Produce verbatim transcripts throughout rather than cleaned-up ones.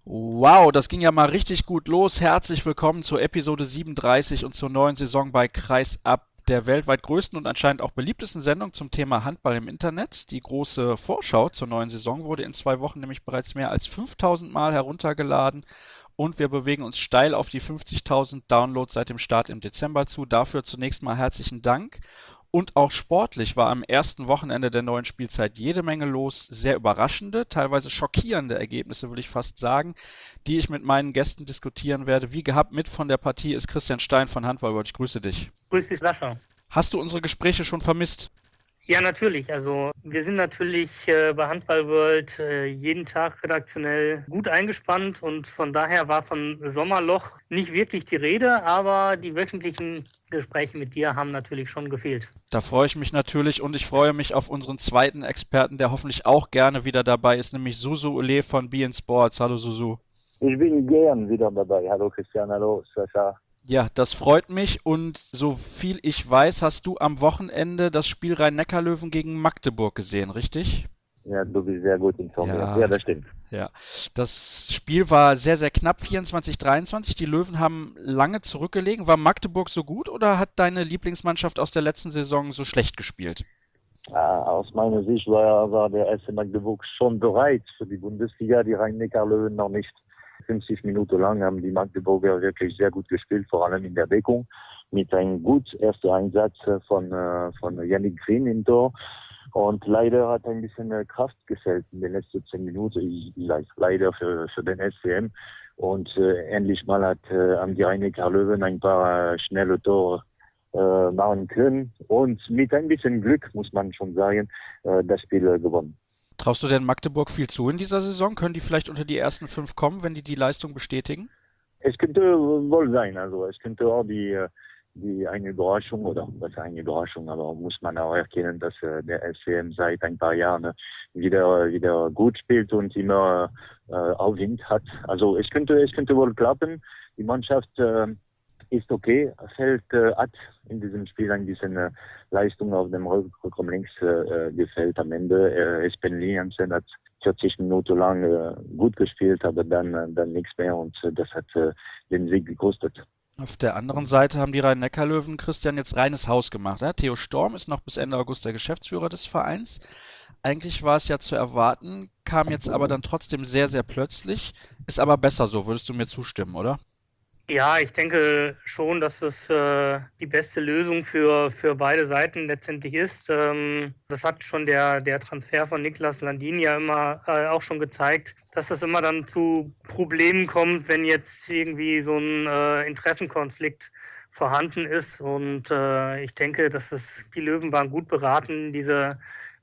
Wow, das ging ja mal richtig gut los. Herzlich willkommen zur Episode siebenunddreißig und zur neuen Saison bei Kreisab, der weltweit größten und anscheinend auch beliebtesten Sendung zum Thema Handball im Internet. Die große Vorschau zur neuen Saison wurde in zwei Wochen nämlich bereits mehr als fünftausend Mal heruntergeladen und wir bewegen uns steil auf die fünfzigtausend Downloads seit dem Start im Dezember zu. Dafür zunächst mal herzlichen Dank. Und auch sportlich war am ersten Wochenende der neuen Spielzeit jede Menge los. Sehr überraschende, teilweise schockierende Ergebnisse, würde ich fast sagen, die ich mit meinen Gästen diskutieren werde. Wie gehabt mit von der Partie ist Christian Stein von Handballworld. Ich grüße dich. Grüß dich, Sascha. Hast du unsere Gespräche schon vermisst? Ja, natürlich. Also wir sind natürlich äh, bei Handball World äh, jeden Tag redaktionell gut eingespannt und von daher war von Sommerloch nicht wirklich die Rede, aber die wöchentlichen Gespräche mit dir haben natürlich schon gefehlt. Da freue ich mich natürlich und ich freue mich auf unseren zweiten Experten, der hoffentlich auch gerne wieder dabei ist, nämlich Susu Ule von Be in Sports. Hallo Susu. Ich bin gern wieder dabei. Hallo Christian, hallo Sascha. Ja, das freut mich und so viel ich weiß, hast du am Wochenende das Spiel Rhein-Neckar-Löwen gegen Magdeburg gesehen, richtig? Ja, du bist sehr gut informiert. Ja, Ja, das stimmt. ja. Das Spiel war sehr, sehr knapp, vierundzwanzig dreiundzwanzig. Die Löwen haben lange zurückgelegen. War Magdeburg so gut oder hat deine Lieblingsmannschaft aus der letzten Saison so schlecht gespielt? Äh, aus meiner Sicht war, war der S C Magdeburg schon bereit für die Bundesliga, die Rhein-Neckar-Löwen noch nicht. fünfzig Minuten lang haben die Magdeburger wirklich sehr gut gespielt, vor allem in der Deckung, mit einem gut ersten Einsatz von, äh, von Yannick Green im Tor. Und leider hat ein bisschen äh, Kraft gefehlt in den letzten zehn Minuten, ich- le- leider für, für den S C M. Und äh, endlich mal hat, äh, haben die Rhein-Neckar-Löwen ein paar äh, schnelle Tore äh, machen können. Und mit ein bisschen Glück, muss man schon sagen, äh, das Spiel äh, gewonnen. Traust du denn Magdeburg viel zu in dieser Saison? Können die vielleicht unter die ersten fünf kommen, wenn die die Leistung bestätigen? Es könnte wohl sein, also es könnte auch die, äh, die eine Überraschung oder was eine Überraschung, aber muss man auch erkennen, dass äh, der S C M seit ein paar Jahren äh, wieder wieder gut spielt und immer äh, Aufwind hat. Also es könnte es könnte wohl klappen. Die Mannschaft äh, ist okay, fällt äh, hat in diesem Spiel ein bisschen äh, Leistung auf dem Rück- Rückraum links äh, äh, gefällt am Ende. Äh, Espen Liansen hat vierzig Minuten lang äh, gut gespielt, aber dann, äh, dann nichts mehr und äh, das hat äh, den Sieg gekostet. Auf der anderen Seite haben die Rhein-Neckar-Löwen Christian jetzt reines Haus gemacht. Ja? Theo Storm ist noch bis Ende August der Geschäftsführer des Vereins. Eigentlich war es ja zu erwarten, kam jetzt aber dann trotzdem sehr, sehr plötzlich. Ist aber besser so, würdest du mir zustimmen, oder? Ja, ich denke schon, dass es äh, die beste Lösung für, für beide Seiten letztendlich ist. Ähm, das hat schon der, der Transfer von Niklas Landin ja immer äh, auch schon gezeigt, dass das immer dann zu Problemen kommt, wenn jetzt irgendwie so ein äh, Interessenkonflikt vorhanden ist. Und äh, ich denke, dass es, die Löwen waren gut beraten, diese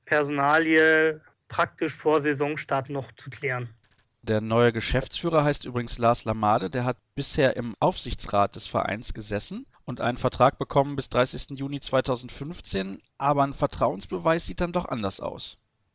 Personalie praktisch vor Saisonstart noch zu klären. Der neue Geschäftsführer heißt übrigens Lars Lamade. Der hat bisher im Aufsichtsrat des Vereins gesessen und einen Vertrag bekommen bis dreißigsten Juni zweitausendfünfzehn. Aber ein Vertrauensbeweis sieht dann doch anders aus.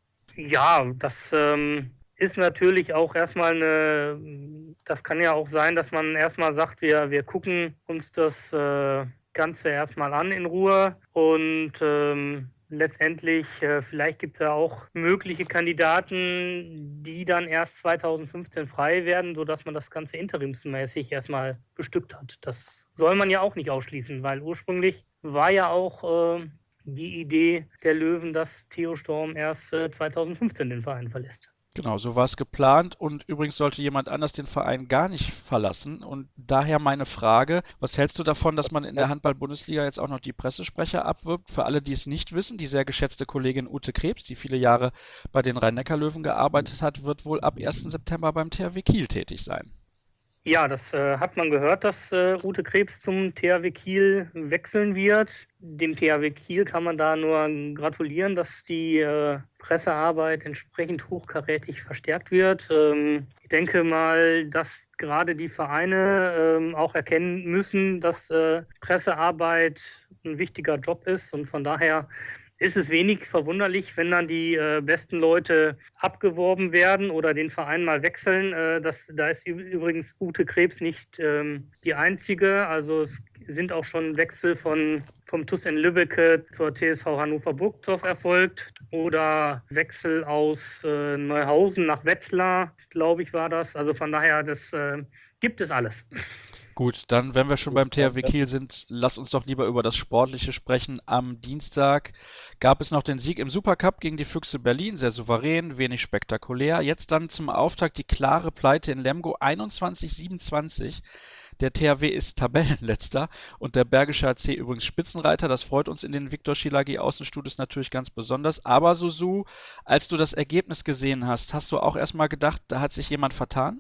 Ja, das ähm, ist natürlich auch erstmal eine, das kann ja auch sein, dass man erstmal sagt, wir, wir gucken uns das äh, Ganze erstmal an in Ruhe und ähm, letztendlich, äh, vielleicht gibt es ja auch mögliche Kandidaten, die dann erst zweitausendfünfzehn frei werden, sodass man das Ganze interimsmäßig erstmal bestückt hat. Das soll man ja auch nicht ausschließen, weil ursprünglich war ja auch äh, die Idee der Löwen, dass Theo Storm erst äh, zweitausendfünfzehn den Verein verlässt. Genau, so war es geplant und übrigens sollte jemand anders den Verein gar nicht verlassen und daher meine Frage, was hältst du davon, dass man in der Handball-Bundesliga jetzt auch noch die Pressesprecher abwirbt? Für alle, die es nicht wissen, die sehr geschätzte Kollegin Ute Krebs, die viele Jahre bei den Rhein-Neckar-Löwen gearbeitet hat, wird wohl ab ersten September beim T H W Kiel tätig sein. Ja, das äh, hat man gehört, dass äh, Ute Krebs zum T H W Kiel wechseln wird. Dem T H W Kiel kann man da nur gratulieren, dass die äh, Pressearbeit entsprechend hochkarätig verstärkt wird. Ähm, ich denke mal, dass gerade die Vereine ähm, auch erkennen müssen, dass äh, Pressearbeit ein wichtiger Job ist und von daher ist es wenig verwunderlich, wenn dann die äh, besten Leute abgeworben werden oder den Verein mal wechseln. Äh, das, da ist übrigens Ute Krebs nicht ähm, die einzige. Also es sind auch schon Wechsel von vom T U S in Lübbecke zur T S V Hannover Burgdorf erfolgt oder Wechsel aus äh, Neuhausen nach Wetzlar, glaube ich, war das. Also von daher, das äh, gibt es alles. Gut, dann, wenn wir schon beim T H W Kiel sind, lass uns doch lieber über das Sportliche sprechen. Am Dienstag gab es noch den Sieg im Supercup gegen die Füchse Berlin, sehr souverän, wenig spektakulär. Jetzt dann zum Auftakt die klare Pleite in Lemgo, einundzwanzig siebenundzwanzig. Der T H W ist Tabellenletzter und der Bergische H C übrigens Spitzenreiter. Das freut uns in den Viktor Schielagi Außenstudios natürlich ganz besonders. Aber Susu, als du das Ergebnis gesehen hast, hast du auch erstmal gedacht, da hat sich jemand vertan?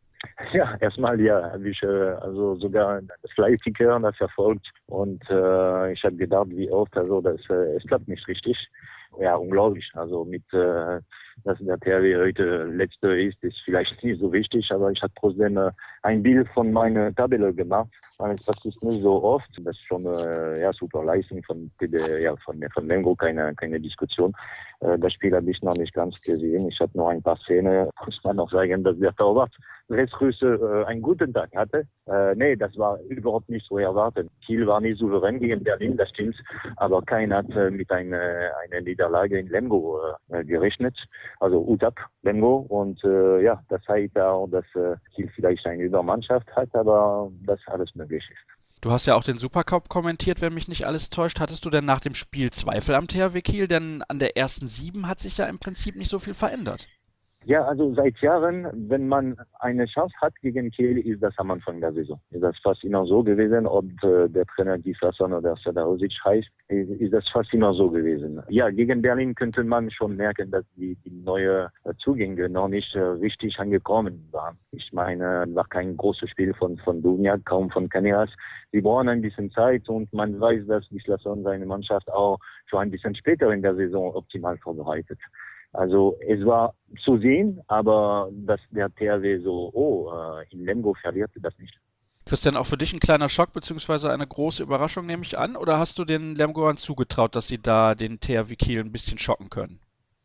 Ja, erstmal ja, habe ich äh, also sogar das Live-Ticker das verfolgt und äh, ich habe gedacht, wie oft, also das, äh, es klappt nicht richtig. Ja, unglaublich. Also mit, äh, dass der T H W heute Letzte ist, ist vielleicht nicht so wichtig, aber ich habe trotzdem äh, ein Bild von meiner Tabelle gemacht. Das ist nicht so oft. Das ist schon äh, ja, super Leistung von T B, ja, von, von Lemgo, keine, keine Diskussion. Äh, das Spiel habe ich noch nicht ganz gesehen. Ich habe noch ein paar Szenen. Muss man noch sagen, dass der Torwart Westrüsse äh, einen guten Tag hatte. Äh, nee, das war überhaupt nicht so erwartet. Kiel war nicht souverän gegen Berlin, das stimmt, aber keiner hat äh, mit einer, einer Niederlage in Lemgo äh, gerechnet. Also Hut ab, Lemgo. Und äh, ja, das heißt auch, dass äh, Kiel vielleicht eine Übermannschaft hat, aber dass alles möglich ist. Du hast ja auch den Supercup kommentiert, wenn mich nicht alles täuscht. Hattest du denn nach dem Spiel Zweifel am T H W Kiel? Denn an der ersten Sieben hat sich ja im Prinzip nicht so viel verändert. Ja, also seit Jahren, wenn man eine Chance hat gegen Kiel, ist das am Anfang der Saison. Ist das fast immer so gewesen, ob äh, der Trainer Gislason oder Sadarosic heißt, ist, ist das fast immer so gewesen. Ja, gegen Berlin könnte man schon merken, dass die, die neue äh, Zugänge noch nicht äh, richtig angekommen waren. Ich meine, es war kein großes Spiel von, von Duvniak, kaum von Caneras. Sie brauchen ein bisschen Zeit und man weiß, dass Gislason seine Mannschaft auch schon ein bisschen später in der Saison optimal vorbereitet. Also es war zu sehen, aber dass der T H W so, oh, äh, in Lemgo verliert, das nicht. Christian, auch für dich ein kleiner Schock bzw. eine große Überraschung, nehme ich an? Oder hast du den Lemgoern zugetraut, dass sie da den T H W Kiel ein bisschen schocken können?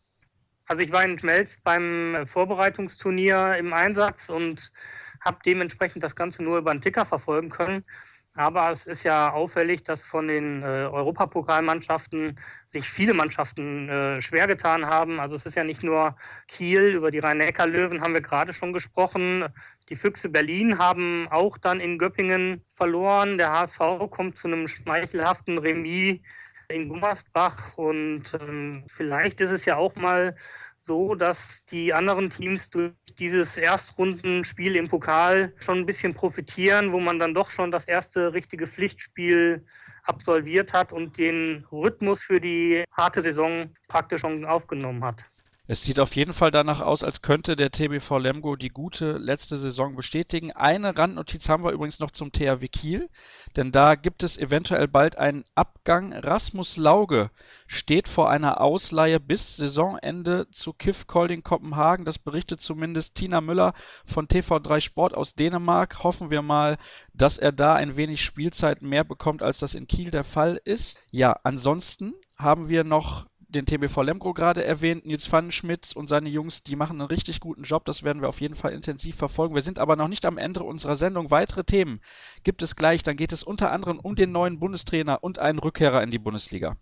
Also ich war in Schmelz beim Vorbereitungsturnier im Einsatz und habe dementsprechend das Ganze nur über den Ticker verfolgen können. Aber es ist ja auffällig, dass von den äh, Europapokalmannschaften sich viele Mannschaften äh, schwer getan haben. Also es ist ja nicht nur Kiel, über die Rhein-Neckar-Löwen haben wir gerade schon gesprochen. Die Füchse Berlin haben auch dann in Göppingen verloren. Der H S V kommt zu einem schmeichelhaften Remis in Gummersbach. Und ähm, vielleicht ist es ja auch mal so, dass die anderen Teams durch dieses Erstrundenspiel im Pokal schon ein bisschen profitieren, wo man dann doch schon das erste richtige Pflichtspiel absolviert hat und den Rhythmus für die harte Saison praktisch schon aufgenommen hat. Es sieht auf jeden Fall danach aus, als könnte der T B V Lemgo die gute letzte Saison bestätigen. Eine Randnotiz haben wir übrigens noch zum T H W Kiel, denn da gibt es eventuell bald einen Abgang. Rasmus Lauge steht vor einer Ausleihe bis Saisonende zu K I F Kolding Kopenhagen. Das berichtet zumindest Tina Müller von T V drei Sport aus Dänemark. Hoffen wir mal, dass er da ein wenig Spielzeit mehr bekommt, als das in Kiel der Fall ist. Ja, ansonsten haben wir noch den T B V Lemgo gerade erwähnt, Nils Pfannenschmidt und seine Jungs, die machen einen richtig guten Job, das werden wir auf jeden Fall intensiv verfolgen. Wir sind aber noch nicht am Ende unserer Sendung. Weitere Themen gibt es gleich, dann geht es unter anderem um den neuen Bundestrainer und einen Rückkehrer in die Bundesliga.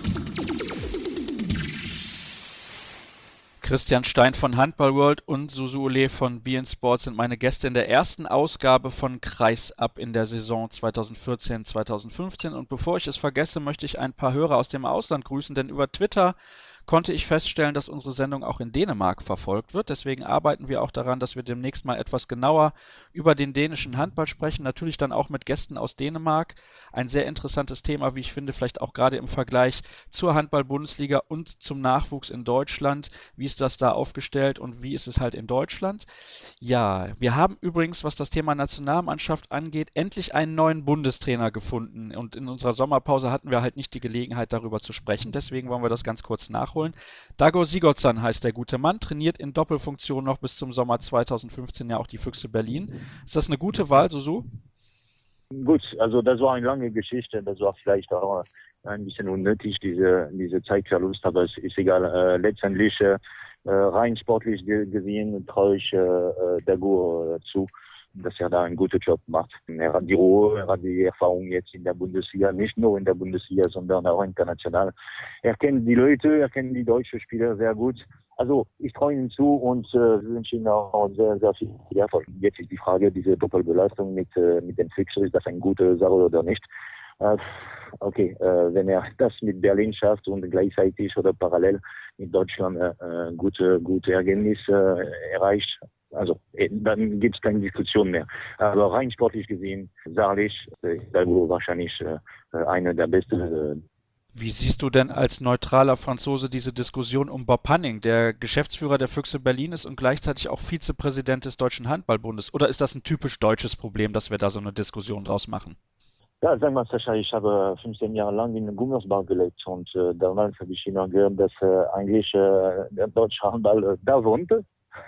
Christian Stein von Handball World und Susu Ole von B N Sports sind meine Gäste in der ersten Ausgabe von Kreisab in der Saison zweitausendvierzehn zweitausendfünfzehn. Und bevor ich es vergesse, möchte ich ein paar Hörer aus dem Ausland grüßen, denn über Twitter konnte ich feststellen, dass unsere Sendung auch in Dänemark verfolgt wird. Deswegen arbeiten wir auch daran, dass wir demnächst mal etwas genauer über den dänischen Handball sprechen. Natürlich dann auch mit Gästen aus Dänemark. Ein sehr interessantes Thema, wie ich finde, vielleicht auch gerade im Vergleich zur Handball-Bundesliga und zum Nachwuchs in Deutschland. Wie ist das da aufgestellt und wie ist es halt in Deutschland? Ja, wir haben übrigens, was das Thema Nationalmannschaft angeht, endlich einen neuen Bundestrainer gefunden. Und in unserer Sommerpause hatten wir halt nicht die Gelegenheit, darüber zu sprechen. Deswegen wollen wir das ganz kurz nachholen. Dagor Sigurdsson heißt der gute Mann, trainiert in Doppelfunktion noch bis zum Sommer zweitausendfünfzehn ja auch die Füchse Berlin. Ist das eine gute Wahl, Susu? Gut, also das war eine lange Geschichte, das war vielleicht auch ein bisschen unnötig, diese, diese Zeitverlust, aber es ist egal. Äh, letztendlich äh, rein sportlich gesehen traue ich äh, Dagor äh, zu. dass er da einen guten Job macht. Er hat die Ruhe, er hat die Erfahrung jetzt in der Bundesliga, nicht nur in der Bundesliga, sondern auch international. Er kennt die Leute, er kennt die deutschen Spieler sehr gut. Also ich traue ihm zu und äh, wünsche ihm auch sehr, sehr viel Erfolg. Jetzt ist die Frage, diese Doppelbelastung mit, äh, mit dem Fixer, ist das eine gute Sache oder nicht? Äh, okay, äh, wenn er das mit Berlin schafft und gleichzeitig oder parallel mit Deutschland äh, äh, gute, gute Ergebnisse äh, erreicht, also äh, dann gibt es keine Diskussion mehr. Aber rein sportlich gesehen, sachlich, äh, ist Dago wahrscheinlich äh, einer der besten. Äh, Wie siehst du denn als neutraler Franzose diese Diskussion um Bob Hanning, der Geschäftsführer der Füchse Berlin ist und gleichzeitig auch Vizepräsident des Deutschen Handballbundes? Oder ist das ein typisch deutsches Problem, dass wir da so eine Diskussion draus machen? Ja, sagen wir Sascha, ich habe fünfzehn Jahre lang in Gummersbach gelebt und äh, damals habe ich immer gehört, dass äh, eigentlich äh, der deutsche Handball äh, da wohnte.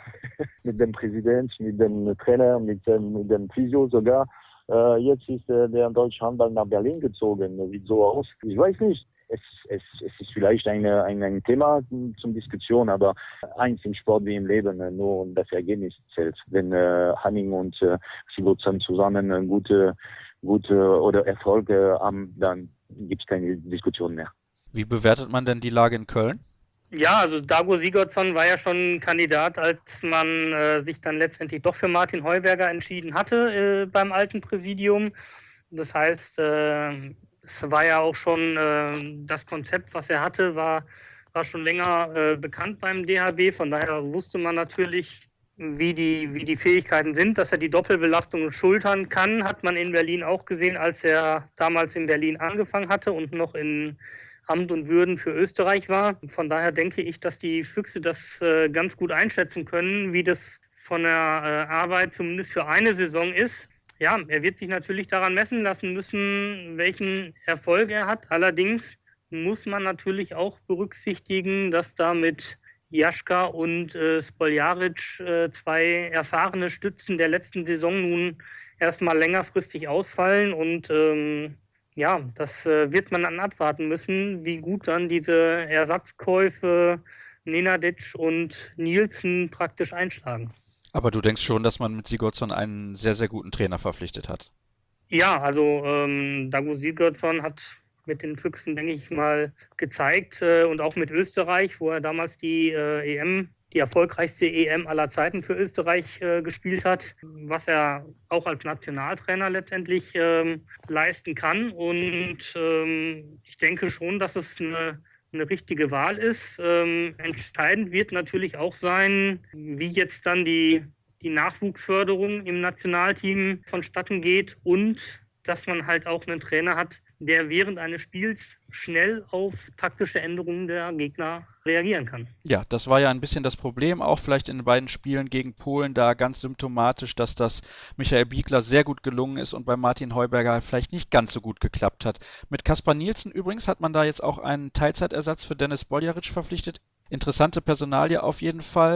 Mit dem Präsident, mit dem Trainer, mit dem, mit dem Physio sogar. Äh, jetzt ist äh, der deutsche Handball nach Berlin gezogen. Das sieht so aus. Ich weiß nicht. Es, es, es ist vielleicht eine, ein, ein Thema zum Diskussion, aber eins im Sport wie im Leben, äh, nur das Ergebnis zählt. Wenn äh, Hanning und äh, Sigurdsson zusammen eine gute gute oder Erfolge haben, dann gibt es keine Diskussion mehr. Wie bewertet man denn die Lage in Köln? Ja, also Dago Sigurdsson war ja schon Kandidat, als man äh, sich dann letztendlich doch für Martin Heuberger entschieden hatte äh, beim alten Präsidium. Das heißt, äh, es war ja auch schon äh, das Konzept, was er hatte, war, war schon länger äh, bekannt beim D H B. Von daher wusste man natürlich, wie die, wie die Fähigkeiten sind, dass er die Doppelbelastung schultern kann, hat man in Berlin auch gesehen, als er damals in Berlin angefangen hatte und noch in Amt und Würden für Österreich war. Von daher denke ich, dass die Füchse das äh, ganz gut einschätzen können, wie das von der äh, Arbeit zumindest für eine Saison ist. Ja, er wird sich natürlich daran messen lassen müssen, welchen Erfolg er hat. Allerdings muss man natürlich auch berücksichtigen, dass da mit Jaschka und äh, Spoljaric, äh, zwei erfahrene Stützen der letzten Saison, nun erstmal längerfristig ausfallen. Und ähm, ja, das äh, wird man dann abwarten müssen, wie gut dann diese Ersatzkäufe Nenadic und Nielsen praktisch einschlagen. Aber du denkst schon, dass man mit Sigurdsson einen sehr, sehr guten Trainer verpflichtet hat? Ja, also ähm, Dago Sigurdsson hat mit den Füchsen, denke ich mal, gezeigt äh, und auch mit Österreich, wo er damals die äh, E M, die erfolgreichste E M aller Zeiten für Österreich äh, gespielt hat, was er auch als Nationaltrainer letztendlich ähm, leisten kann. Und ähm, ich denke schon, dass es eine, eine richtige Wahl ist. Ähm, entscheidend wird natürlich auch sein, wie jetzt dann die, die Nachwuchsförderung im Nationalteam vonstatten geht und dass man halt auch einen Trainer hat, der während eines Spiels schnell auf taktische Änderungen der Gegner reagieren kann. Ja, das war ja ein bisschen das Problem, auch vielleicht in den beiden Spielen gegen Polen da ganz symptomatisch, dass das Michael Biegler sehr gut gelungen ist und bei Martin Heuberger vielleicht nicht ganz so gut geklappt hat. Mit Kaspar Nielsen übrigens hat man da jetzt auch einen Teilzeitersatz für Dennis Spoljaric verpflichtet. Interessante Personalie auf jeden Fall.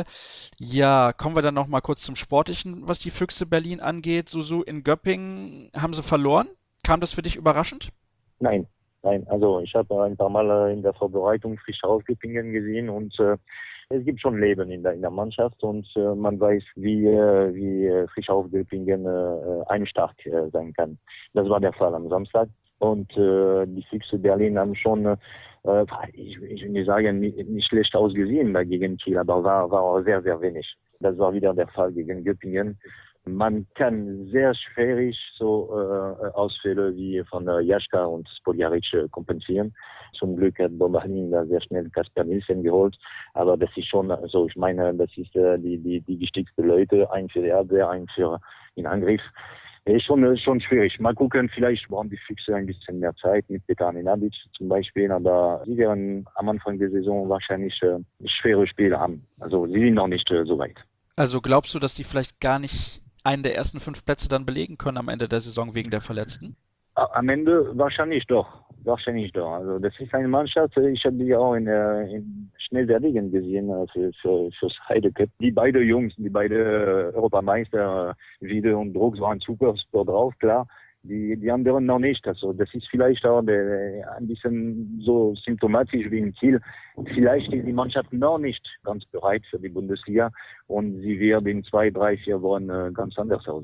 Ja, kommen wir dann noch mal kurz zum Sportlichen, was die Füchse Berlin angeht. Susu, in Göppingen haben sie verloren. Kam das für dich überraschend? Nein, nein. Also ich habe ein paar Mal in der Vorbereitung Frischau auf Göppingen gesehen und äh, es gibt schon Leben in der, in der Mannschaft und äh, man weiß, wie, äh, wie Frischau auf Göppingen äh, einstark äh, sein kann. Das war der Fall am Samstag und äh, die Füchse Berlin haben schon, äh, ich, ich will nicht sagen, nicht, nicht schlecht ausgesehen gegen Kiel, aber war, war sehr, sehr wenig. Das war wieder der Fall gegen Göppingen. Man kann sehr schwierig so äh, Ausfälle wie von äh, Jaschka und Spoljaric äh, kompensieren. Zum Glück hat Bob Hanning da sehr schnell Kaspar Nielsen geholt. Aber das ist schon, also ich meine, das ist äh, die, die, die wichtigsten Leute, ein für die Abwehr, ein für den Angriff. Ist schon, äh, schon schwierig. Mal gucken, vielleicht brauchen die Füchse ein bisschen mehr Zeit mit Petar Nenadic zum Beispiel, aber sie werden am Anfang der Saison wahrscheinlich äh, schwere Spiele haben. Also sie sind noch nicht äh, so weit. Also glaubst du, dass die vielleicht gar nicht einen der ersten fünf Plätze dann belegen können am Ende der Saison wegen der Verletzten? Am Ende wahrscheinlich doch. Wahrscheinlich doch. Also das ist eine Mannschaft, ich habe die auch in, in Schnellwerdigen gesehen für, für, fürs Heidecup. Die beiden Jungs, die beiden Europameister, Wiede und Drucks waren super, super drauf, klar. Die, die anderen noch nicht. Also das ist vielleicht auch der, ein bisschen so symptomatisch wie im Ziel. Vielleicht ist die Mannschaft noch nicht ganz bereit für die Bundesliga und sie wird in zwei, drei, vier Wochen ganz anders aussehen.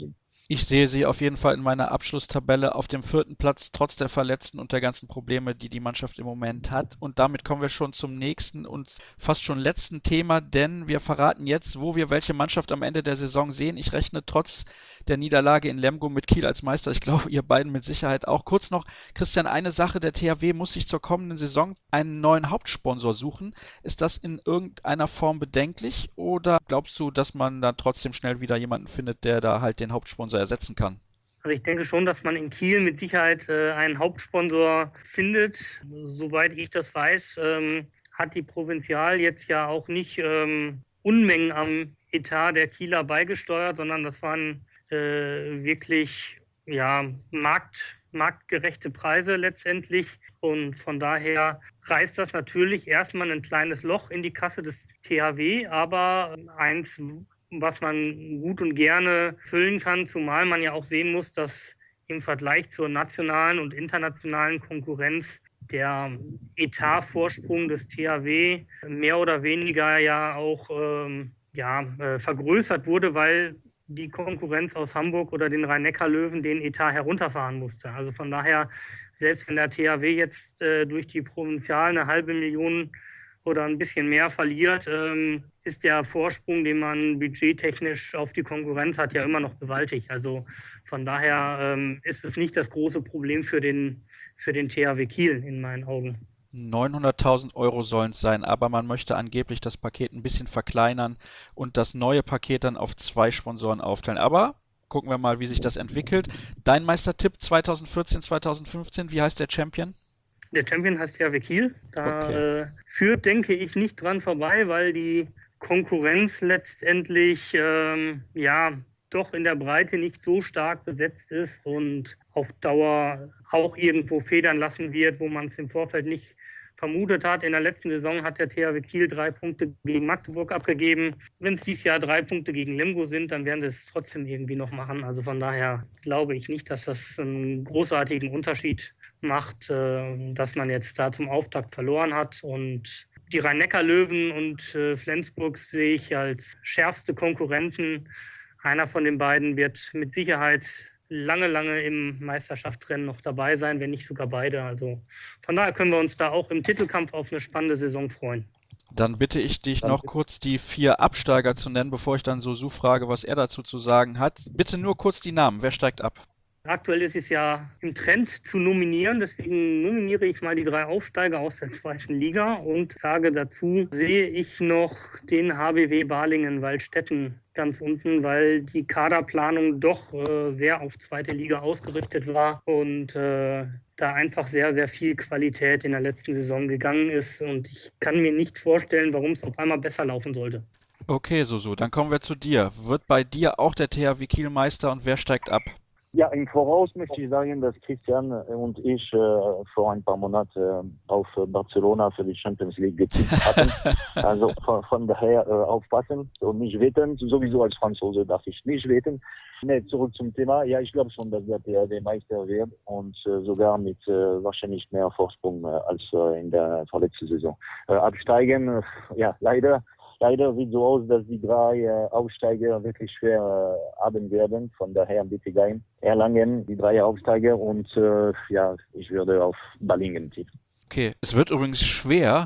Ich sehe sie auf jeden Fall in meiner Abschlusstabelle auf dem vierten Platz, trotz der Verletzten und der ganzen Probleme, die die Mannschaft im Moment hat. Und damit kommen wir schon zum nächsten und fast schon letzten Thema, denn wir verraten jetzt, wo wir welche Mannschaft am Ende der Saison sehen. Ich rechne trotz der Niederlage in Lemgo mit Kiel als Meister. Ich glaube, ihr beiden mit Sicherheit auch. Kurz noch, Christian, eine Sache, der T H W muss sich zur kommenden Saison einen neuen Hauptsponsor suchen. Ist das in irgendeiner Form bedenklich oder glaubst du, dass man da trotzdem schnell wieder jemanden findet, der da halt den Hauptsponsor ersetzen kann? Also ich denke schon, dass man in Kiel mit Sicherheit äh, einen Hauptsponsor findet. Soweit ich das weiß, ähm, hat die Provinzial jetzt ja auch nicht ähm, Unmengen am Etat der Kieler beigesteuert, sondern das waren äh, wirklich ja, Markt, marktgerechte Preise letztendlich. Und von daher reißt das natürlich erstmal ein kleines Loch in die Kasse des T H W, aber eins, was man gut und gerne füllen kann, zumal man ja auch sehen muss, dass im Vergleich zur nationalen und internationalen Konkurrenz der Etatvorsprung des T H W mehr oder weniger ja auch ähm, ja, äh, vergrößert wurde, weil die Konkurrenz aus Hamburg oder den Rhein-Neckar-Löwen den Etat herunterfahren musste. Also von daher, selbst wenn der T H W jetzt äh, durch die Provinzial eine halbe Million oder ein bisschen mehr verliert, ähm, ist der Vorsprung, den man budgettechnisch auf die Konkurrenz hat, ja immer noch gewaltig. Also von daher ähm, ist es nicht das große Problem für den, für den T H W Kiel in meinen Augen. neunhunderttausend Euro sollen es sein, aber man möchte angeblich das Paket ein bisschen verkleinern und das neue Paket dann auf zwei Sponsoren aufteilen. Aber gucken wir mal, wie sich das entwickelt. Dein Meistertipp zweitausendvierzehn, zweitausendfünfzehn, wie heißt der Champion? Der Champion heißt T H W Kiel. Da Okay. äh, führt, denke ich, nicht dran vorbei, weil die Konkurrenz letztendlich ähm, ja doch in der Breite nicht so stark besetzt ist und auf Dauer auch irgendwo federn lassen wird, wo man es im Vorfeld nicht vermutet hat. In der letzten Saison hat der T H W Kiel drei Punkte gegen Magdeburg abgegeben. Wenn es dieses Jahr drei Punkte gegen Lemgo sind, dann werden sie es trotzdem irgendwie noch machen. Also von daher glaube ich nicht, dass das einen großartigen Unterschied macht, äh, dass man jetzt da zum Auftakt verloren hat. Und die Rhein-Neckar-Löwen und äh, Flensburg sehe ich als schärfste Konkurrenten. Einer von den beiden wird mit Sicherheit lange, lange im Meisterschaftsrennen noch dabei sein, wenn nicht sogar beide. Also von daher können wir uns da auch im Titelkampf auf eine spannende Saison freuen. Dann bitte ich dich noch kurz die vier Absteiger zu nennen, bevor ich dann Susu frage, was er dazu zu sagen hat. Bitte nur kurz die Namen. Wer steigt ab? Aktuell ist es ja im Trend zu nominieren, deswegen nominiere ich mal die drei Aufsteiger aus der zweiten Liga und sage dazu, sehe ich noch den H B W Balingen-Waldstätten ganz unten, weil die Kaderplanung doch äh, sehr auf zweite Liga ausgerichtet war und äh, da einfach sehr, sehr viel Qualität in der letzten Saison gegangen ist und ich kann mir nicht vorstellen, warum es auf einmal besser laufen sollte. Okay, Susu, dann kommen wir zu dir. Wird bei dir auch der T H W Kiel Meister und wer steigt ab? Ja, im Voraus möchte ich sagen, dass Christian und ich äh, vor ein paar Monaten äh, auf Barcelona für die Champions League getippt hatten. Also von, von daher äh, aufpassen und nicht wetten. Sowieso als Franzose darf ich nicht wetten. Nee, zurück zum Thema. Ja, ich glaube schon, dass der T H W Meister wird und äh, sogar mit äh, wahrscheinlich mehr Vorsprung äh, als äh, in der vorletzten Saison. Äh, absteigen, äh, ja, leider. Leider sieht so aus, dass die drei äh, Aufsteiger wirklich schwer äh, haben werden. Von daher bitte gehen. Erlangen, die drei Aufsteiger und äh, ja, ich würde auf Balingen tippen. Okay, es wird übrigens schwer,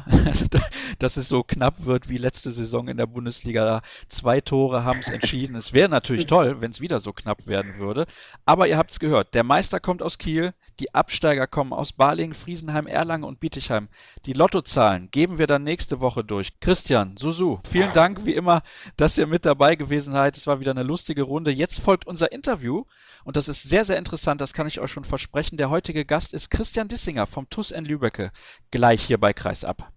dass es so knapp wird wie letzte Saison in der Bundesliga. Zwei Tore haben es entschieden. Es wäre natürlich toll, wenn es wieder so knapp werden würde. Aber ihr habt es gehört, der Meister kommt aus Kiel, die Absteiger kommen aus Balingen, Friesenheim, Erlangen und Bietigheim. Die Lottozahlen geben wir dann nächste Woche durch. Christian, Susu, vielen Dank wie immer, dass ihr mit dabei gewesen seid. Es war wieder eine lustige Runde. Jetzt folgt unser Interview. Und das ist sehr, sehr interessant, das kann ich euch schon versprechen. Der heutige Gast ist Christian Dissinger vom T U S N Lübbecke, gleich hier bei Kreisab.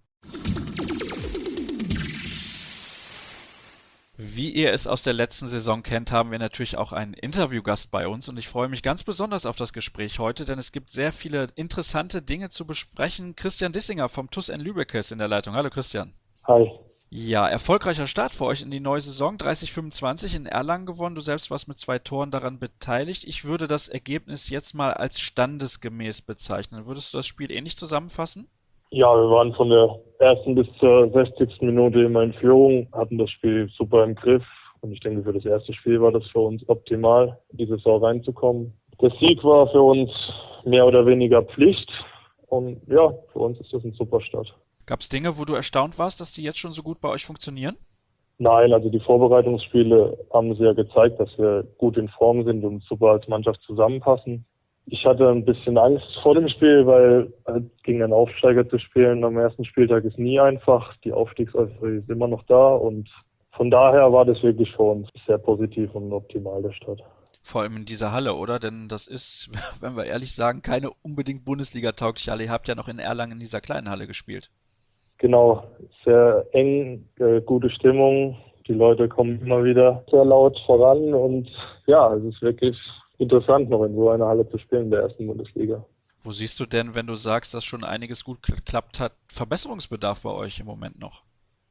Wie ihr es aus der letzten Saison kennt, haben wir natürlich auch einen Interviewgast bei uns und ich freue mich ganz besonders auf das Gespräch heute, denn es gibt sehr viele interessante Dinge zu besprechen. Christian Dissinger vom T U S N Lübbecke ist in der Leitung. Hallo Christian. Hi. Ja, erfolgreicher Start für euch in die neue Saison. dreißig fünfundzwanzig in Erlangen gewonnen. Du selbst warst mit zwei Toren daran beteiligt. Ich würde das Ergebnis jetzt mal als standesgemäß bezeichnen. Würdest du das Spiel ähnlich zusammenfassen? Ja, wir waren von der ersten bis zur sechzigsten Minute immer in Führung, hatten das Spiel super im Griff Und ich denke, für das erste Spiel war das für uns optimal, in die Saison reinzukommen. Der Sieg war für uns mehr oder weniger Pflicht. Und ja, für uns ist das ein super Start. Gab es Dinge, wo du erstaunt warst, dass die jetzt schon so gut bei euch funktionieren? Nein, also die Vorbereitungsspiele haben sie ja gezeigt, dass wir gut in Form sind und super als Mannschaft zusammenpassen. Ich hatte ein bisschen Angst vor dem Spiel, weil gegen einen Aufsteiger zu spielen am ersten Spieltag ist nie einfach. Die Aufstiegseuphorie ist immer noch da und von daher war das wirklich für uns sehr positiv und optimal, der Start. Vor allem in dieser Halle, oder? Denn das ist, wenn wir ehrlich sagen, keine unbedingt Bundesliga-taugliche Halle. Ihr habt ja noch in Erlangen in dieser kleinen Halle gespielt. Genau, sehr eng, äh, gute Stimmung. Die Leute kommen immer wieder sehr laut voran und ja, es ist wirklich interessant, noch in so einer Halle zu spielen in der ersten Bundesliga. Wo siehst du denn, wenn du sagst, dass schon einiges gut geklappt hat, Verbesserungsbedarf bei euch im Moment noch?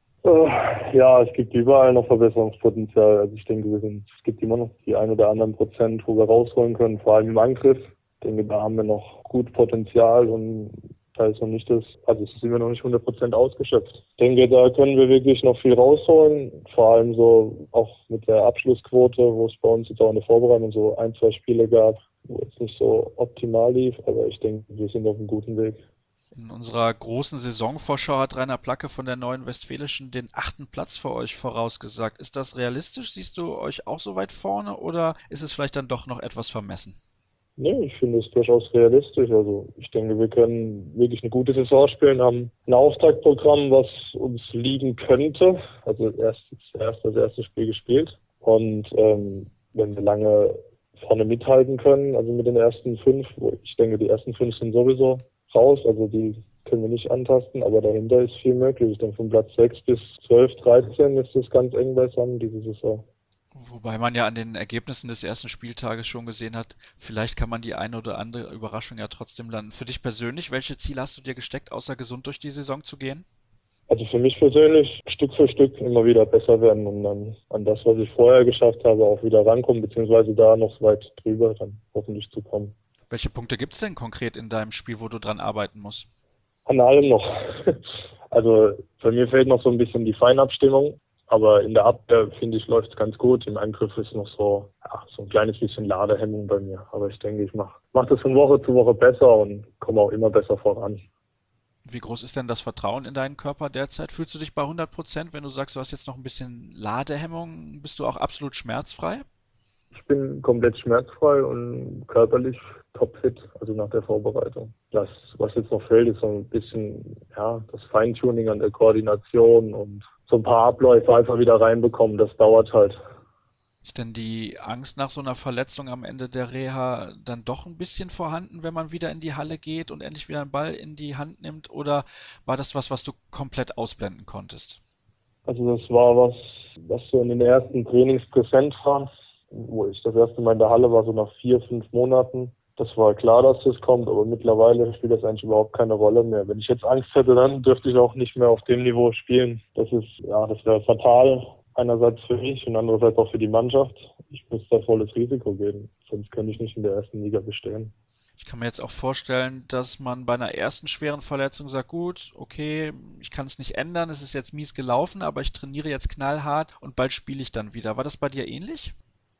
Äh, ja, es gibt überall noch Verbesserungspotenzial. Also ich denke, wir sind, es gibt immer noch die ein oder anderen Prozent, wo wir rausholen können, vor allem im Angriff. Ich denke, da haben wir noch gut Potenzial und da ist noch nicht das, also sind wir noch nicht hundert Prozent ausgeschöpft. Ich denke, da können wir wirklich noch viel rausholen, vor allem so auch mit der Abschlussquote, wo es bei uns jetzt auch in der Vorbereitung so ein, zwei Spiele gab, wo es nicht so optimal lief, aber ich denke, wir sind auf einem guten Weg. In unserer großen Saisonvorschau hat Rainer Placke von der Neuen Westfälischen den achten Platz für euch vorausgesagt. Ist das realistisch? Siehst du euch auch so weit vorne oder ist es vielleicht dann doch noch etwas vermessen? Nee, ich finde es durchaus realistisch. Also ich denke, wir können wirklich eine gute Saison spielen, haben ein Auftaktprogramm, was uns liegen könnte. Also erst, erst das erste Spiel gespielt. Und ähm, wenn wir lange vorne mithalten können, also mit den ersten fünf, ich denke, die ersten fünf sind sowieso raus, also die können wir nicht antasten, aber dahinter ist viel möglich. Ich denke, von Platz sechs bis zwölf, dreizehn ist das ganz eng beisammen diese Saison. Wobei man ja an den Ergebnissen des ersten Spieltages schon gesehen hat, vielleicht kann man die eine oder andere Überraschung ja trotzdem landen. Für dich persönlich, welche Ziele hast du dir gesteckt, außer gesund durch die Saison zu gehen? Also für mich persönlich Stück für Stück immer wieder besser werden und dann an das, was ich vorher geschafft habe, auch wieder rankommen, beziehungsweise da noch weit drüber dann hoffentlich zu kommen. Welche Punkte gibt es denn konkret in deinem Spiel, wo du dran arbeiten musst? An allem noch. Also bei mir fehlt noch so ein bisschen die Feinabstimmung. Aber in der Abwehr, finde ich, läuft es ganz gut. Im Angriff ist noch so, ja, so ein kleines bisschen Ladehemmung bei mir. Aber ich denke, ich mache mach das von Woche zu Woche besser und komme auch immer besser voran. Wie groß ist denn das Vertrauen in deinen Körper derzeit? Fühlst du dich bei hundert Prozent, wenn du sagst, du hast jetzt noch ein bisschen Ladehemmung? Bist du auch absolut schmerzfrei? Ich bin komplett schmerzfrei und körperlich topfit, also nach der Vorbereitung. Das, was jetzt noch fehlt, ist so ein bisschen, ja, das Feintuning an der Koordination und so ein paar Abläufe einfach wieder reinbekommen. Das dauert halt. Ist denn die Angst nach so einer Verletzung am Ende der Reha dann doch ein bisschen vorhanden, wenn man wieder in die Halle geht und endlich wieder einen Ball in die Hand nimmt? Oder war das was, was du komplett ausblenden konntest? Also das war was, was so in den ersten Trainings präsent war, wo ich das erste Mal in der Halle war, so nach vier, fünf Monaten. Das war klar, dass das kommt, aber mittlerweile spielt das eigentlich überhaupt keine Rolle mehr. Wenn ich jetzt Angst hätte, dann dürfte ich auch nicht mehr auf dem Niveau spielen. Das ist, ja, das wäre fatal. Einerseits für mich und andererseits auch für die Mannschaft. Ich muss da volles Risiko gehen, sonst könnte ich nicht in der ersten Liga bestehen. Ich kann mir jetzt auch vorstellen, dass man bei einer ersten schweren Verletzung sagt, gut, okay, ich kann es nicht ändern, es ist jetzt mies gelaufen, aber ich trainiere jetzt knallhart und bald spiele ich dann wieder. War das bei dir ähnlich?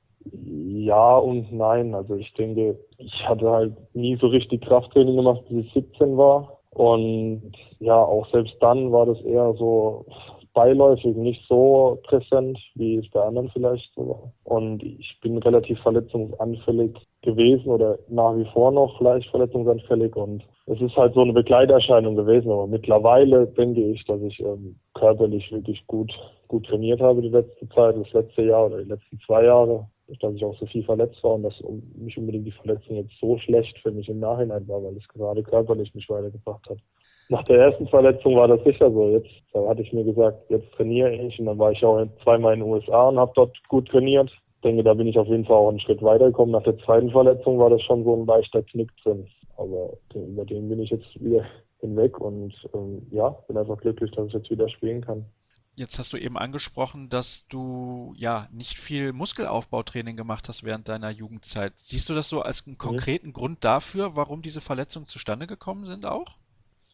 Ja und nein. Also ich denke, ich hatte halt nie so richtig Krafttraining gemacht, bis ich siebzehn war. Und ja, auch selbst dann war das eher so beiläufig, nicht so präsent, wie es bei anderen vielleicht so war. Und ich bin relativ verletzungsanfällig gewesen oder nach wie vor noch leicht verletzungsanfällig. Und es ist halt so eine Begleiterscheinung gewesen. Aber mittlerweile denke ich, dass ich ähm, körperlich wirklich gut, gut trainiert habe die letzte Zeit, das letzte Jahr oder die letzten zwei Jahre. Dass ich auch so viel verletzt war und dass nicht unbedingt die Verletzung jetzt so schlecht für mich im Nachhinein war, weil es gerade körperlich mich weitergebracht hat. Nach der ersten Verletzung war das sicher so. Jetzt da hatte ich mir gesagt, jetzt trainiere ich und dann war ich auch zweimal in den U S A und habe dort gut trainiert. Ich denke, da bin ich auf jeden Fall auch einen Schritt weitergekommen. Nach der zweiten Verletzung war das schon so ein leichter Knick drin. Aber über den bin ich jetzt wieder hinweg und ähm, ja, bin einfach glücklich, dass ich jetzt wieder spielen kann. Jetzt hast du eben angesprochen, dass du ja nicht viel Muskelaufbautraining gemacht hast während deiner Jugendzeit. Siehst du das so als einen konkreten mhm. Grund dafür, warum diese Verletzungen zustande gekommen sind auch?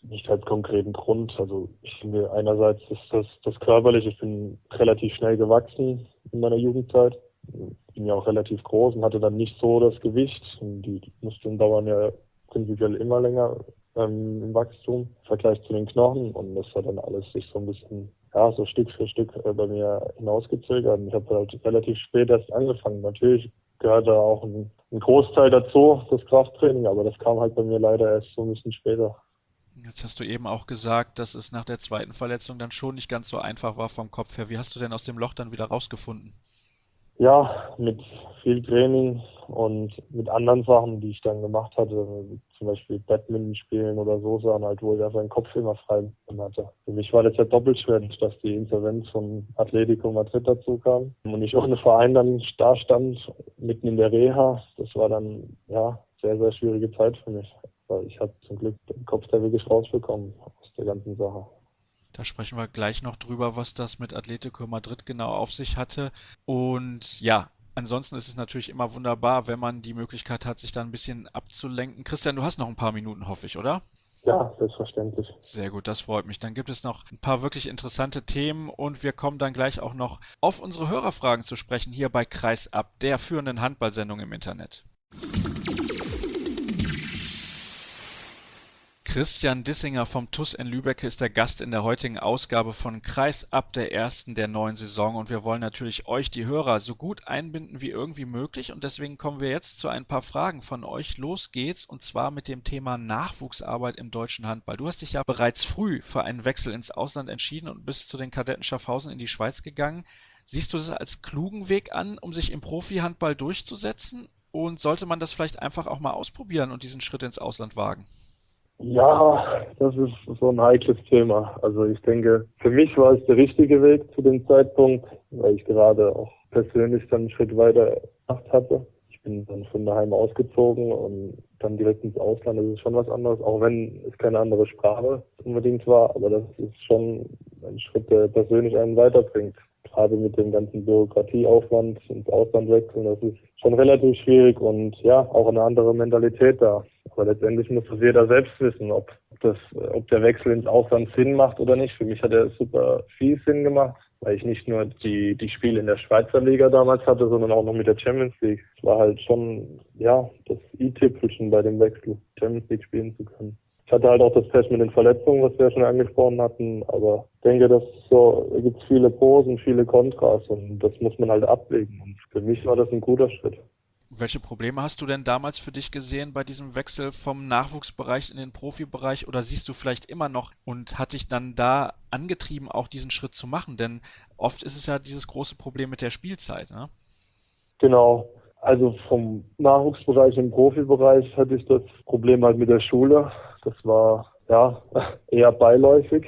nicht als konkreten Grund. Also ich finde, einerseits ist das, das körperlich. Ich bin relativ schnell gewachsen in meiner Jugendzeit. Bin ja auch relativ groß und hatte dann nicht so das Gewicht. Und die Muskeln dauern ja prinzipiell immer länger ähm, im Wachstum im Vergleich zu den Knochen. Und das hat dann alles sich so ein bisschen, ja, so Stück für Stück äh, bei mir hinausgezögert. Und ich habe halt relativ spät erst angefangen. Natürlich gehört da auch ein, ein Großteil dazu, das Krafttraining, aber das kam halt bei mir leider erst so ein bisschen später. Jetzt hast du eben auch gesagt, dass es nach der zweiten Verletzung dann schon nicht ganz so einfach war vom Kopf her. Wie hast du denn aus dem Loch dann wieder rausgefunden? Ja, mit viel Training und mit anderen Sachen, die ich dann gemacht hatte, zum Beispiel Badminton spielen oder so Sachen, halt, wo ich einfach den Kopf immer frei hatte. Für mich war das ja doppelt schwer, dass die Insolvenz von Atletico Madrid dazu kam und ich ohne Verein dann da stand, mitten in der Reha. Das war dann, ja, sehr, sehr schwierige Zeit für mich, weil ich habe zum Glück den Kopf da wirklich rausbekommen aus der ganzen Sache. Da sprechen wir gleich noch drüber, was das mit Atletico Madrid genau auf sich hatte. Und ja, ansonsten ist es natürlich immer wunderbar, wenn man die Möglichkeit hat, sich da ein bisschen abzulenken. Christian, du hast noch ein paar Minuten, hoffe ich, oder? Ja, selbstverständlich. Sehr gut, das freut mich. Dann gibt es noch ein paar wirklich interessante Themen und wir kommen dann gleich auch noch auf unsere Hörerfragen zu sprechen, hier bei Kreisab, der führenden Handballsendung im Internet. Christian Dissinger vom T U S in Lübeck ist der Gast in der heutigen Ausgabe von Kreisab, der ersten der neuen Saison. Und wir wollen natürlich euch, die Hörer, so gut einbinden wie irgendwie möglich. Und deswegen kommen wir jetzt zu ein paar Fragen von euch. Los geht's, und zwar mit dem Thema Nachwuchsarbeit im deutschen Handball. Du hast dich ja bereits früh für einen Wechsel ins Ausland entschieden und bist zu den Kadetten Schaffhausen in die Schweiz gegangen. Siehst du das als klugen Weg an, um sich im Profi-Handball durchzusetzen? Und sollte man das vielleicht einfach auch mal ausprobieren und diesen Schritt ins Ausland wagen? Ja, das ist so ein heikles Thema. Also ich denke, für mich war es der richtige Weg zu dem Zeitpunkt, weil ich gerade auch persönlich dann einen Schritt weiter gemacht hatte. Ich bin dann von daheim ausgezogen und dann direkt ins Ausland. Das ist schon was anderes, auch wenn es keine andere Sprache unbedingt war. Aber das ist schon ein Schritt, der persönlich einen weiterbringt. Gerade mit dem ganzen Bürokratieaufwand ins Ausland wechseln, das ist schon relativ schwierig und ja, auch eine andere Mentalität da. Aber letztendlich muss das jeder selbst wissen, ob das, ob der Wechsel ins Ausland Sinn macht oder nicht. Für mich hat er super viel Sinn gemacht, weil ich nicht nur die, die Spiele in der Schweizer Liga damals hatte, sondern auch noch mit der Champions League. Es war halt schon, ja, das i-Tüpfelchen bei dem Wechsel, Champions League spielen zu können. Ich hatte halt auch das Pech mit den Verletzungen, was wir ja schon angesprochen hatten, aber ich denke, dass so, da gibt es viele Pros und viele Kontras und das muss man halt abwägen. Und für mich war das ein guter Schritt. Welche Probleme hast du denn damals für dich gesehen bei diesem Wechsel vom Nachwuchsbereich in den Profibereich, oder siehst du vielleicht immer noch und hat dich dann da angetrieben, auch diesen Schritt zu machen? Denn oft ist es ja dieses große Problem mit der Spielzeit, ne? Genau. Also vom Nachwuchsbereich im Profibereich hatte ich das Problem halt mit der Schule. Das war ja eher beiläufig.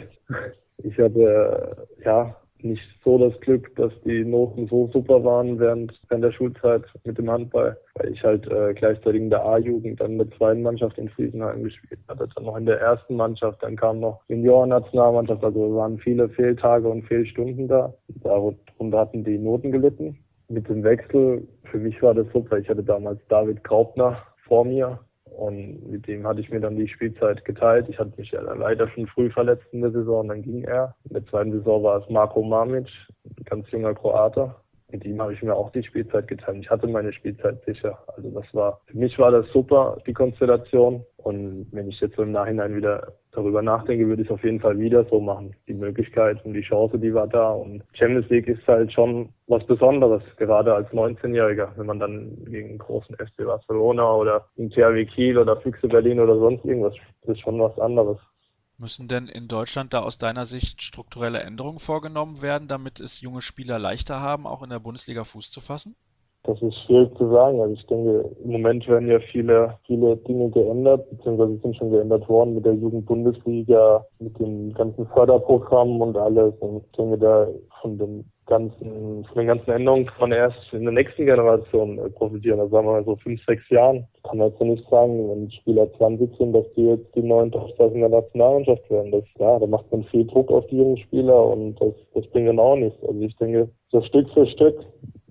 Ich hatte ja nicht so das Glück, dass die Noten so super waren während, während der Schulzeit mit dem Handball, weil ich halt äh, gleichzeitig in der A-Jugend dann in der zweiten Mannschaft in Friesenheim gespielt hatte, dann noch in der ersten Mannschaft, dann kam noch Junioren-Nationalmannschaft, also waren viele Fehltage und Fehlstunden da. Darunter hatten die Noten gelitten. Mit dem Wechsel, für mich war das super. Ich hatte damals David Graupner vor mir und mit dem hatte ich mir dann die Spielzeit geteilt. Ich hatte mich ja leider schon früh verletzt in der Saison, dann ging er. In der zweiten Saison war es Marko Mamic, ein ganz junger Kroate. Mit ihm habe ich mir auch die Spielzeit geteilt. Ich hatte meine Spielzeit sicher. Also das war, für mich war das super, die Konstellation. Und wenn ich jetzt so im Nachhinein wieder darüber nachdenke, würde ich es auf jeden Fall wieder so machen. Die Möglichkeit und die Chance, die war da. Und Champions League ist halt schon was Besonderes, gerade als neunzehnjähriger. Wenn man dann gegen einen großen F C Barcelona oder gegen T H W Kiel oder Füchse Berlin oder sonst irgendwas, das ist schon was anderes. Müssen denn in Deutschland da aus deiner Sicht strukturelle Änderungen vorgenommen werden, damit es junge Spieler leichter haben, auch in der Bundesliga Fuß zu fassen? Das ist schwierig zu sagen. Also ich denke, im Moment werden ja viele, viele Dinge geändert, beziehungsweise sind schon geändert worden mit der Jugendbundesliga, mit den ganzen Förderprogrammen und alles. Und ich denke, da von den ganzen, von den ganzen Änderungen kann man erst in der nächsten Generation profitieren. Also sagen wir mal so fünf, sechs Jahren. Kann man jetzt nicht sagen, wenn Spieler zwanzig sind, dass die jetzt die neuen Topstars in der Nationalmannschaft werden. Das, ja, da macht man viel Druck auf die jungen Spieler und das, das bringt dann auch nichts. Also ich denke, so Stück für Stück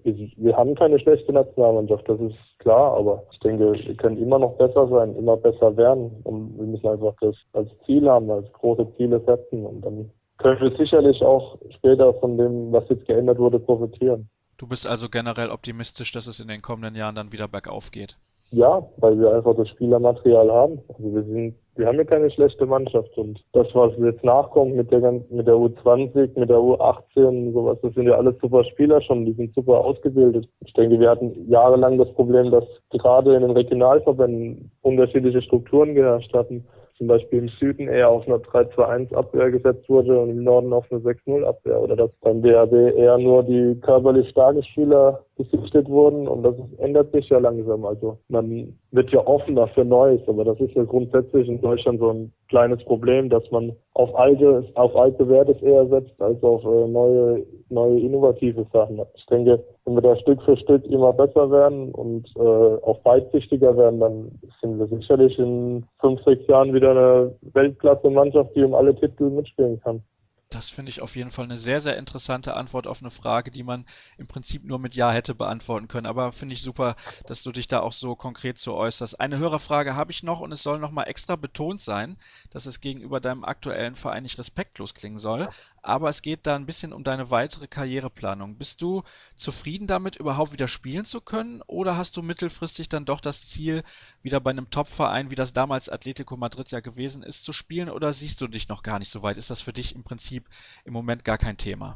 wir, wir haben keine schlechte Nationalmannschaft, das ist klar, aber ich denke, wir können immer noch besser sein, immer besser werden und wir müssen einfach das als Ziel haben, als große Ziele setzen und dann können wir sicherlich auch später von dem, was jetzt geändert wurde, profitieren. Du bist also generell optimistisch, dass es in den kommenden Jahren dann wieder bergauf geht? Ja, weil wir einfach das Spielermaterial haben. Also wir sind, wir haben ja keine schlechte Mannschaft und das, was jetzt nachkommt mit der mit der U zwanzig, mit der U achtzehn, sowas, das sind ja alles super Spieler schon, die sind super ausgebildet. Ich denke, wir hatten jahrelang das Problem, dass gerade in den Regionalverbänden unterschiedliche Strukturen geherrscht hatten. Zum Beispiel im Süden eher auf einer drei zwei eins Abwehr gesetzt wurde und im Norden auf eine sechs null Abwehr. Oder dass beim D R B eher nur die körperlich starken Spieler gesichtet wurden und das ändert sich ja langsam. Also man wird ja offener für Neues, aber das ist ja grundsätzlich in Deutschland so ein kleines Problem, dass man auf alte, auf alte Werte eher setzt als auf äh, neue, neue innovative Sachen. Ich denke, wenn wir da Stück für Stück immer besser werden und äh, auch weitsichtiger werden, dann sind wir sicherlich in fünf, sechs Jahren wieder eine Weltklasse-Mannschaft, die um alle Titel mitspielen kann. Das finde ich auf jeden Fall eine sehr, sehr interessante Antwort auf eine Frage, die man im Prinzip nur mit Ja hätte beantworten können. Aber finde ich super, dass du dich da auch so konkret so äußerst. Eine Hörerfrage habe ich noch und es soll nochmal extra betont sein, dass es gegenüber deinem aktuellen Verein nicht respektlos klingen soll. Aber es geht da ein bisschen um deine weitere Karriereplanung. Bist du zufrieden damit, überhaupt wieder spielen zu können? Oder hast du mittelfristig dann doch das Ziel, wieder bei einem Top-Verein, wie das damals Atletico Madrid ja gewesen ist, zu spielen? Oder siehst du dich noch gar nicht so weit? Ist das für dich im Prinzip im Moment gar kein Thema?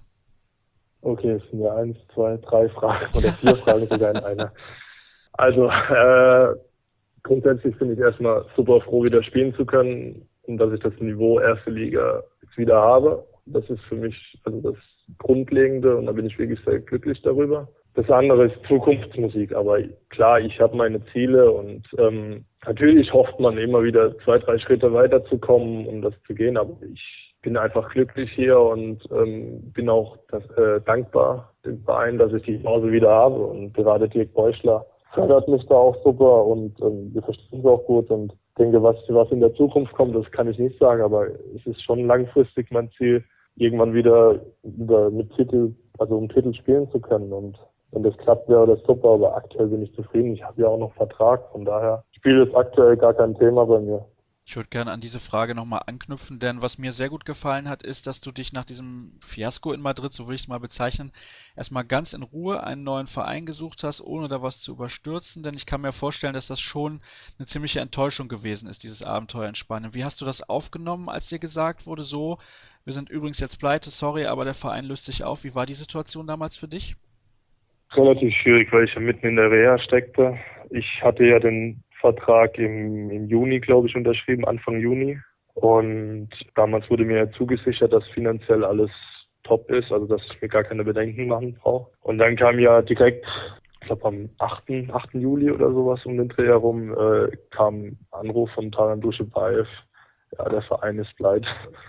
Okay, es sind ja eins, zwei, drei Fragen oder vier Fragen sogar in einer. Also äh, grundsätzlich bin ich erstmal super froh, wieder spielen zu können und dass ich das Niveau erste Liga jetzt wieder habe. Das ist für mich also das Grundlegende und da bin ich wirklich sehr glücklich darüber. Das andere ist Zukunftsmusik, aber klar, ich habe meine Ziele und ähm, natürlich hofft man immer wieder zwei, drei Schritte weiterzukommen, um das zu gehen, aber ich bin einfach glücklich hier und ähm, bin auch das, äh, dankbar dem Verein, dass ich die Chance wieder habe und gerade Dirk Beuschler fördert mich da auch super und ähm, wir verstehen es auch gut und denke, was, was in der Zukunft kommt, das kann ich nicht sagen, aber es ist schon langfristig mein Ziel, irgendwann wieder über mit Titel, also um Titel spielen zu können und wenn das klappt, wäre das super, aber aktuell bin ich zufrieden. Ich habe ja auch noch Vertrag, von daher spielt es aktuell gar kein Thema bei mir. Ich würde gerne an diese Frage nochmal anknüpfen, denn was mir sehr gut gefallen hat, ist, dass du dich nach diesem Fiasko in Madrid, so will ich es mal bezeichnen, erstmal ganz in Ruhe einen neuen Verein gesucht hast, ohne da was zu überstürzen, denn ich kann mir vorstellen, dass das schon eine ziemliche Enttäuschung gewesen ist, dieses Abenteuer in Spanien. Wie hast du das aufgenommen, als dir gesagt wurde, so, wir sind übrigens jetzt pleite, sorry, aber der Verein löst sich auf. Wie war die Situation damals für dich? Relativ schwierig, weil ich ja mitten in der Reha steckte. Ich hatte ja den Vertrag im, im Juni, glaube ich, unterschrieben, Anfang Juni. Und damals wurde mir ja zugesichert, dass finanziell alles top ist, also dass ich mir gar keine Bedenken machen brauche. Und dann kam ja direkt, ich glaube am achten Juli oder sowas um den Dreh herum, äh, kam ein Anruf von Taran Duschebaev, ja, der Verein ist pleite.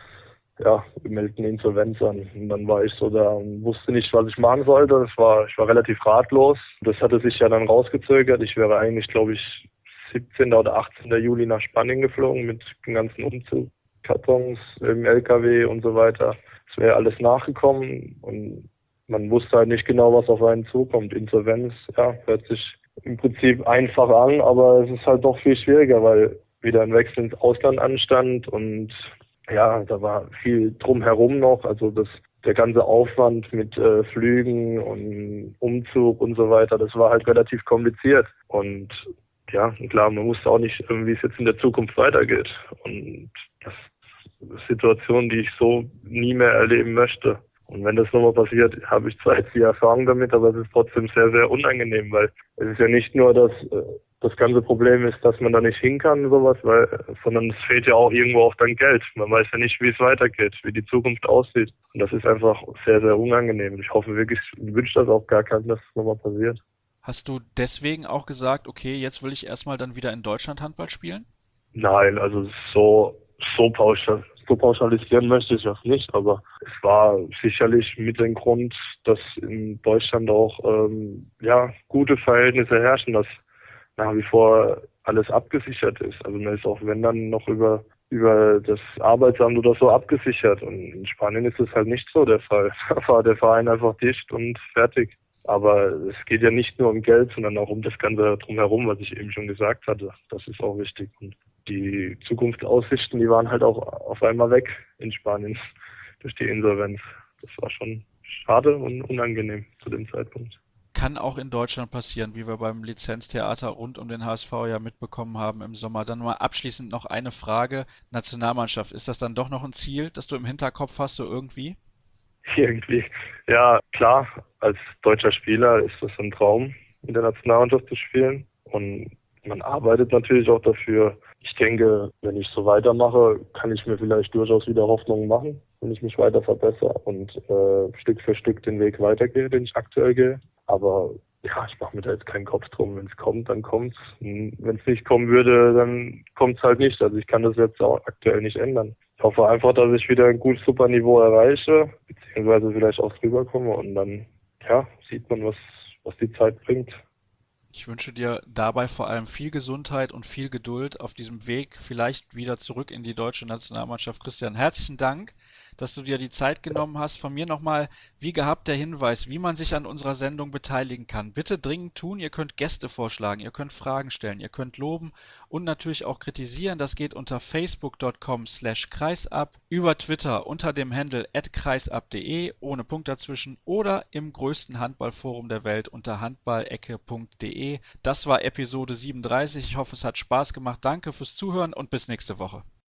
Ja, wir melden Insolvenz an. Und dann war ich so da und wusste nicht, was ich machen sollte. Das war, ich war relativ ratlos. Das hatte sich ja dann rausgezögert. Ich wäre eigentlich, glaube ich, siebzehnten oder achtzehnten Juli nach Spanien geflogen mit den ganzen Umzugkartons im L K W und so weiter. Es wäre alles nachgekommen und man wusste halt nicht genau, was auf einen zukommt. Insolvenz, ja, hört sich im Prinzip einfach an, aber es ist halt doch viel schwieriger, weil wieder ein Wechsel ins Ausland anstand und ja, da war viel drumherum noch, also das, der ganze Aufwand mit äh, Flügen und Umzug und so weiter, das war halt relativ kompliziert. Und ja, klar, man wusste auch nicht, wie es jetzt in der Zukunft weitergeht. Und das ist eine Situation, die ich so nie mehr erleben möchte. Und wenn das nochmal passiert, habe ich zwar jetzt die Erfahrung damit, aber es ist trotzdem sehr, sehr unangenehm, weil es ist ja nicht nur, dass äh, das ganze Problem ist, dass man da nicht hin kann, sowas, weil, sondern es fehlt ja auch irgendwo auch dann Geld. Man weiß ja nicht, wie es weitergeht, wie die Zukunft aussieht. Und das ist einfach sehr, sehr unangenehm. Ich hoffe wirklich, ich wünsche das auch gar keinem, dass es nochmal passiert. Hast du deswegen auch gesagt, okay, jetzt will ich erstmal dann wieder in Deutschland Handball spielen? Nein, also so, so pauschal, so pauschalisieren möchte ich das nicht, aber es war sicherlich mit dem Grund, dass in Deutschland auch, ähm, ja, gute Verhältnisse herrschen, dass nach wie vor alles abgesichert ist. Also man ist auch, wenn dann, noch über über das Arbeitsamt oder so abgesichert. Und in Spanien ist es halt nicht so der Fall. Da war der Verein einfach dicht und fertig. Aber es geht ja nicht nur um Geld, sondern auch um das Ganze drumherum, was ich eben schon gesagt hatte. Das ist auch wichtig. Und die Zukunftsaussichten, die waren halt auch auf einmal weg in Spanien durch die Insolvenz. Das war schon schade und unangenehm zu dem Zeitpunkt. Kann auch in Deutschland passieren, wie wir beim Lizenztheater rund um den H S V ja mitbekommen haben im Sommer. Dann mal abschließend noch eine Frage. Nationalmannschaft, ist das dann doch noch ein Ziel, das du im Hinterkopf hast, so irgendwie? Irgendwie. Ja, klar, als deutscher Spieler ist das ein Traum, in der Nationalmannschaft zu spielen. Und man arbeitet natürlich auch dafür. Ich denke, wenn ich so weitermache, kann ich mir vielleicht durchaus wieder Hoffnung machen, wenn ich mich weiter verbessere und äh, Stück für Stück den Weg weitergehe, den ich aktuell gehe. Aber ja, ich mache mir da jetzt keinen Kopf drum. Wenn es kommt, dann kommt's. Wenn es nicht kommen würde, dann kommt's halt nicht. Also ich kann das jetzt auch aktuell nicht ändern. Ich hoffe einfach, dass ich wieder ein gutes, super Niveau erreiche, beziehungsweise vielleicht auch drüber komme und dann, ja, sieht man, was, was die Zeit bringt. Ich wünsche dir dabei vor allem viel Gesundheit und viel Geduld auf diesem Weg, vielleicht wieder zurück in die deutsche Nationalmannschaft. Christian, herzlichen Dank, dass du dir die Zeit genommen hast. Von mir nochmal, wie gehabt, der Hinweis, wie man sich an unserer Sendung beteiligen kann. Bitte dringend tun, ihr könnt Gäste vorschlagen, ihr könnt Fragen stellen, ihr könnt loben und natürlich auch kritisieren. Das geht unter facebook punkt com slash kreisab, über Twitter unter dem Handle at kreisab punkt de, ohne Punkt dazwischen, oder im größten Handballforum der Welt unter handballecke punkt de. Das war Episode siebenunddreißig. Ich hoffe, es hat Spaß gemacht. Danke fürs Zuhören und bis nächste Woche.